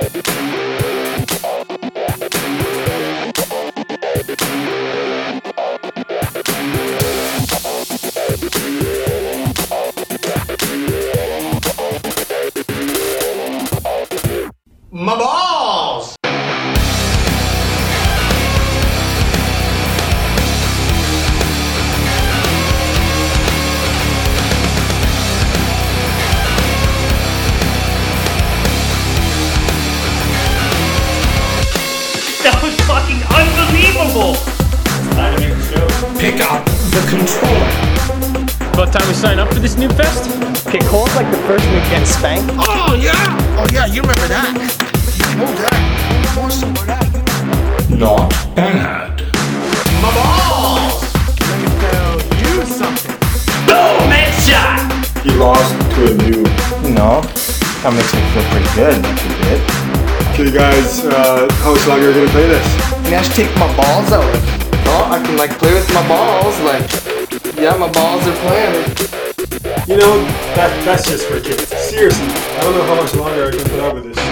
My balls! That was fucking unbelievable! Time to make the show. Pick up the controller. About time we sign up for this new fest? Okay, Cole's like the person who gets spanked. Oh yeah, you remember that? Oh yeah, more so about that. Not bad. My balls! Let me tell you something. Boom! Headshot! He lost to a noob. No, that makes me feel pretty good if you did. Okay, guys, how much longer are we gonna play this? Can I just take my balls out? Oh, I can like play with my balls, like, yeah, my balls are playing. You know, that's just for kids. Seriously, I don't know how much longer I can put up with this.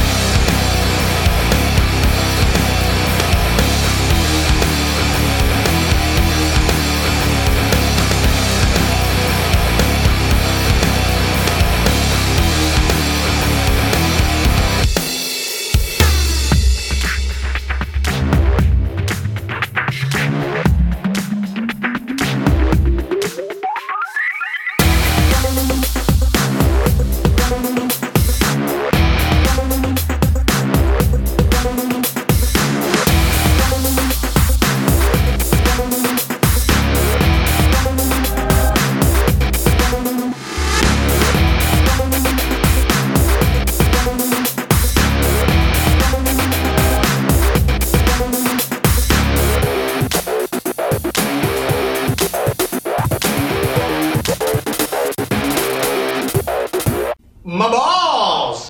My balls!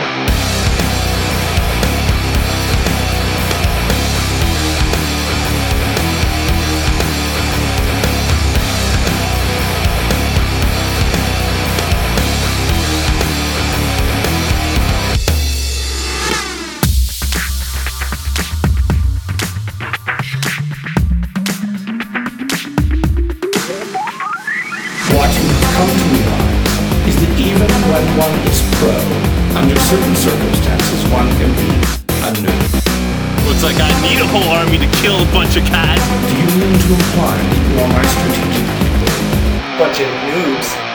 What you've come to realize is that even when one is pro, under certain circumstances one can be a noob. Looks like I need a whole army to kill a bunch of cats. Do you mean to imply that you are my strategic people? Bunch of noobs.